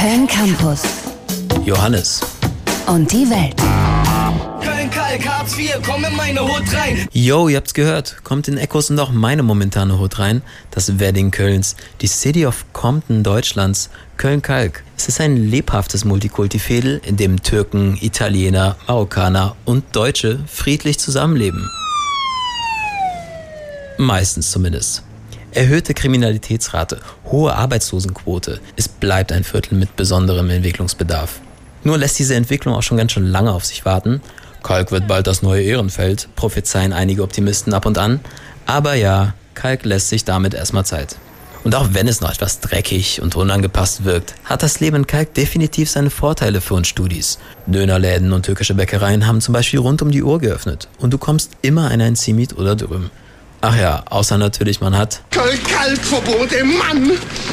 Köln Campus. Johannes. Und die Welt. Köln-Kalk, Hartz IV, komm in meine Hut rein. Yo, ihr habt's gehört. Kommt in Echos und auch meine momentane Hut rein. Das Wedding Kölns. Die City of Compton Deutschlands. Köln-Kalk. Es ist ein lebhaftes Multikulti-Fädel, in dem Türken, Italiener, Marokkaner und Deutsche friedlich zusammenleben. Meistens zumindest. Erhöhte Kriminalitätsrate, hohe Arbeitslosenquote. Es bleibt ein Viertel mit besonderem Entwicklungsbedarf. Nur lässt diese Entwicklung auch schon ganz schön lange auf sich warten. Kalk wird bald das neue Ehrenfeld, prophezeien einige Optimisten ab und an. Aber ja, Kalk lässt sich damit erstmal Zeit. Und auch wenn es noch etwas dreckig und unangepasst wirkt, hat das Leben in Kalk definitiv seine Vorteile für uns Studis. Dönerläden und türkische Bäckereien haben zum Beispiel rund um die Uhr geöffnet. Und du kommst immer an ein Simit oder Dürüm. Ach ja, außer natürlich man hat Köln-Kalk-Verbote, Mann!